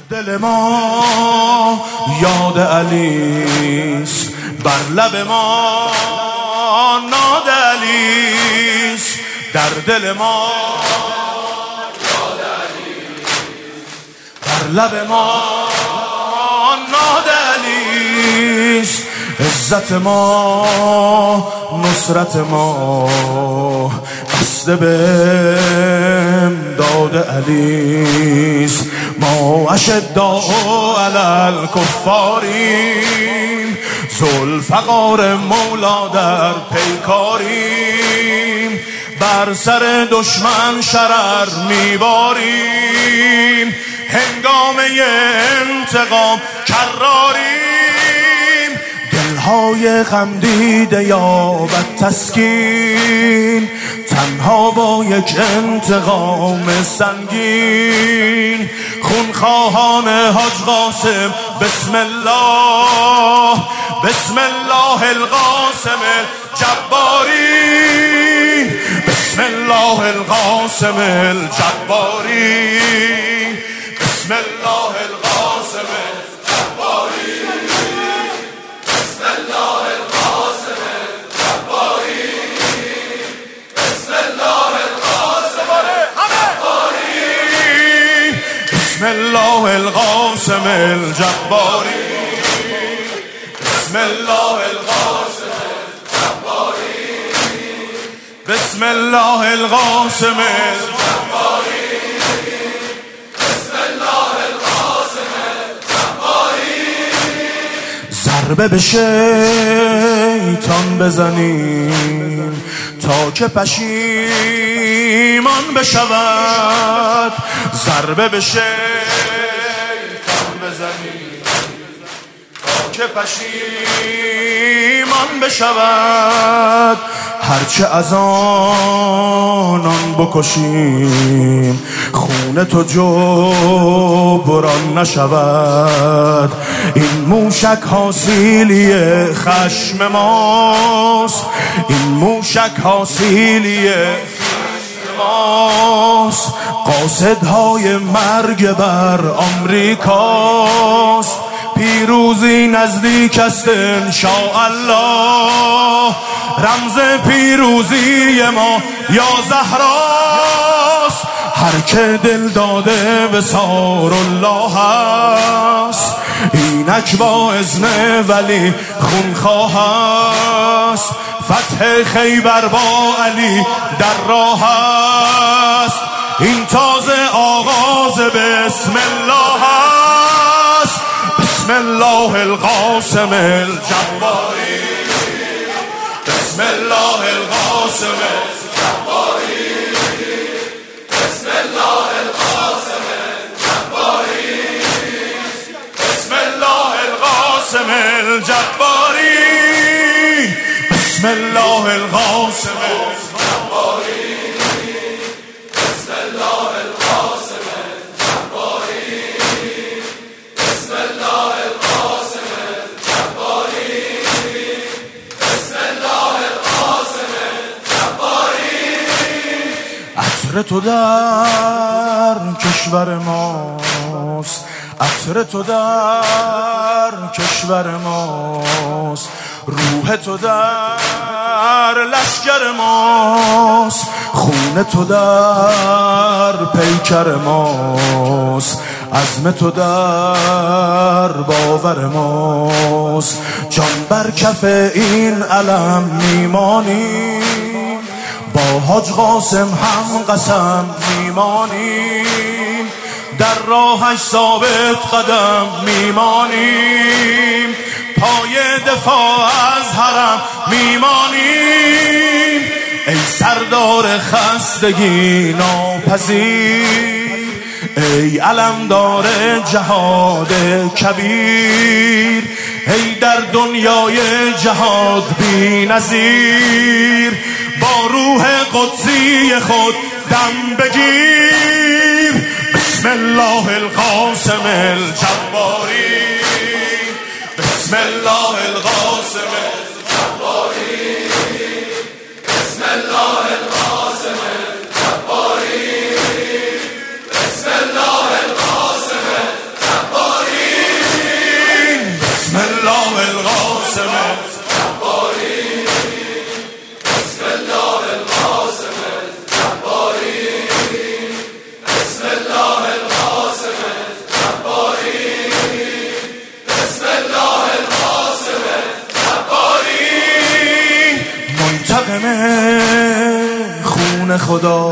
دل ما یاد علیست، بر لب ما ناد علیست. در دل ما یاد علیست، بر لب ما ناد علیست. عزت ما نصرت ما بسته به امداد علیست. ما اشداء علی الکفاریم، ذوالفقار مولا در پیکاریم. بر سر دشمن شرر میباریم، هنگامه انتقام کراریم. دلهای غم دیده یابد تسکین، تنها با یک انتقام سنگین. خونخواهان حاج قاسم بسم الله، بسم الله القاسم الجباری، بسم الله القاسم الجباری، بسم الله القاسم الجباری، بسم الله القاسم الجباری، بسم الله القاسم الجباری، بسم الله القاسم الجباری، بسم الله القاسم الجباری، بسم الله القاسم الجباری، بسم الله القاسم الجباری. ضربه به شیطان بزنیم تا که پشیمان بشود. ضربه به شیطان بزنیم تا که پشیمان بشود. هرچه از آنان بکشیم خون تو جبران نشود. این موشک حاصیلی خشم ماست، این موشک حاصیلی خشم ماست. قاصدهای مرگ بر آمریکاست، پیروزی نزدیک است انشاءالله. رمز پیروزی ما یا زهراست، هر که دل داده به سار الله است. اینک با اذن ولی خونخواه است، فتح خیبر با علی در راه است. این تازه آغاز بسم الله است، بسم الله القاسم الجباری، بسم الله القاسم الجباری، بسم الله القاسم الجباری، بسم الله القاسم الجباری، بسم الله القاسم الجباری، بسم الله القاسم الجباری، بسم الله القاسم الجباری، بسم الله القاسم الجباری. عطر تو در کشور ماست، عطر تو در کشور ماست. روح تو در لشکر ماست، خون تو در پیکر ماست. عزم تو در باور ماست، جان بر کف این علم میمانیم. با حاج قاسم هم قسم میمانیم، در راهش ثابت قدم میمانیم. پای دفاع از حرم میمانیم. ای سردار خستگی ناپذیر، ای علمدار جهاد کبیر. ای در دنیای جهاد بی نظیر، با روح قدسی خود دم بگیر. بسم الله القاسم الجباری، بسم الله القاسم الجباری، بسم الله القاسم الجباری، بسم الله القاسم الجباری. دین خدا،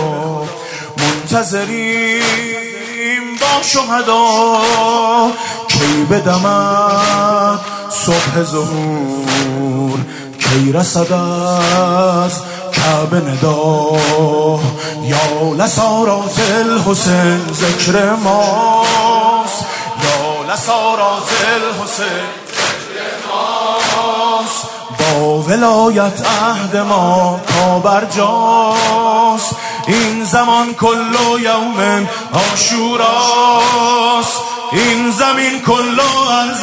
منتظریم با شهدا کی بدمد صبح ظهور، کی رسد از کعبه ندا. یا لسارات الحسین ذکر ماست، یا لسارات الحسین ذکر ماست. با ولایت عهد ما تا برجاست، این زمان کل یوم عاشوراست، این زمین کل ارض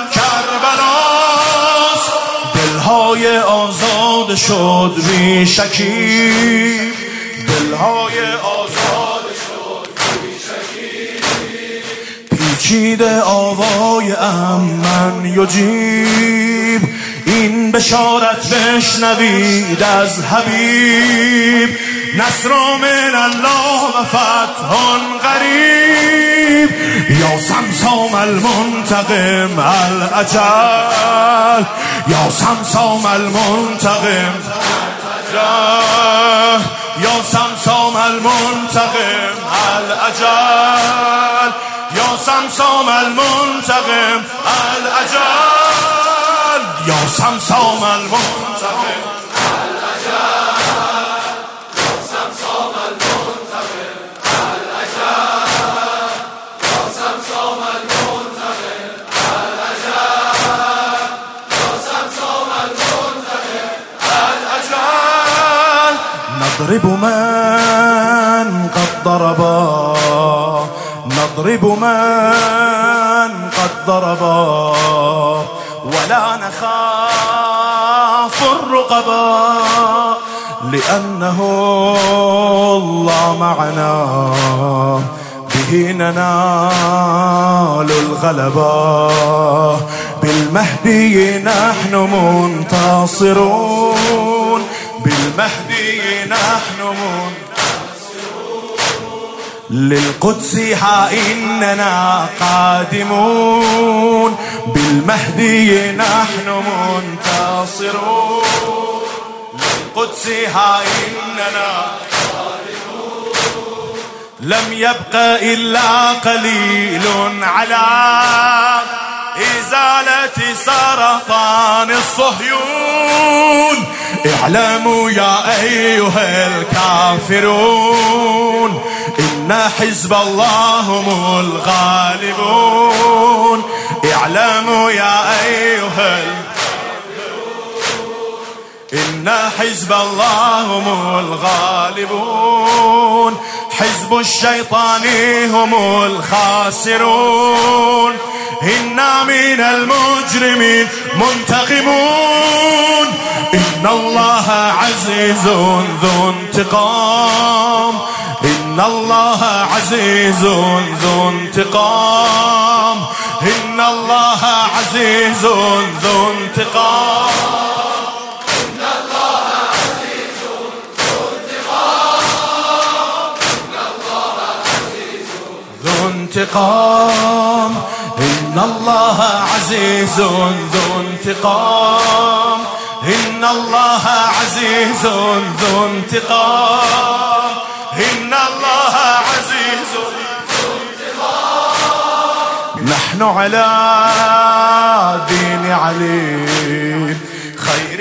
کربلاست. دلهای آزاد شد بی شکیب، دلهای آزاد شد بی شکیب. پیچیده آوای امن یجیب، این بشارت بشنوید از حبیب. نصر من الله و فتح قریب، یا سمسام المنتقم الاجل، یا سمسام المنتقم الاجل، یا سمسام المنتقم الاجل، یا سمسام المنتقم الاجل، یا سمسام المنتقم نضرب من قد ضربا، نضرب من قد ضربا، ولا نخاف الرقبا، لأنه الله معنا، به ننال الغلبا. بالمهدي نحن منتصرون، بالمهدي نحن منتصرون، للقدس ها إننا قادمون. بالمهدي نحن منتصرون، للقدس ها إننا قادمون. لم يبق إلا قليل على إزالة سرطان الصهيون. اعلموا يا أيها الكافرون، إن حزب الله هم الغالبون. اعلموا يا أيها الكافرون، إن حزب الله هم الغالبون. حزب الشيطان هم الخاسرون، إنا من المجرمين منتقمون. إن الله عزيز ذو انتقام، إن الله عزيز ذو انتقام، إن الله عزيز ذو انتقام، إن الله عزيز ذو انتقام، إن الله عزيز ذو انتقام، إن الله عزيز ذو انتقام، إن الله عزيز ذو انتقام، إن الله عزيز ذو انتقام. نحن على دين علي خير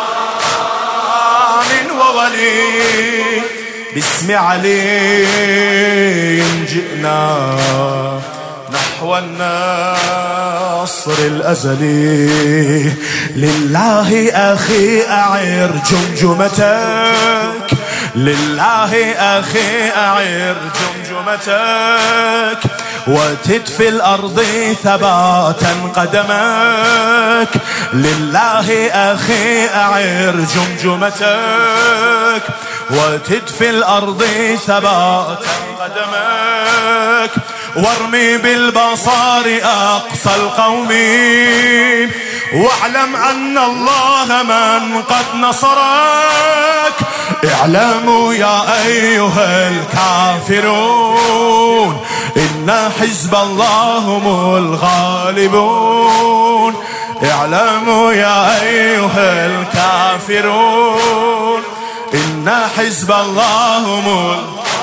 إمام وولي، باسم علي جئنا نحو النصر الأزلي. لله أخي أعر جمجمتك، لله أخي أعر جمجمتك، وتدفي الأرض ثباتا قدمك. لله أخي أعر جمجمتك، وتدفي الأرض ثباتا قدمك. وارمي بالبصار أقصى القوم، واعلم أن الله من قد نصرك. اعلموا يا أيها الكافرون، إن حزب الله هم الغالبون. اعلموا يا أيها الكافرون، إن إن حزب الله هم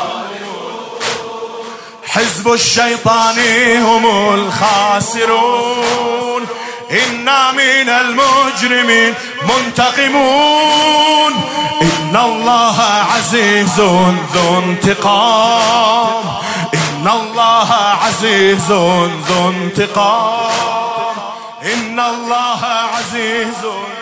حزب الشيطان هم الخاسرون. إنا من المجرمين منتقمون. إن الله عزيز ذو انتقام. إن الله عزيز ذو انتقام. إن الله عزيز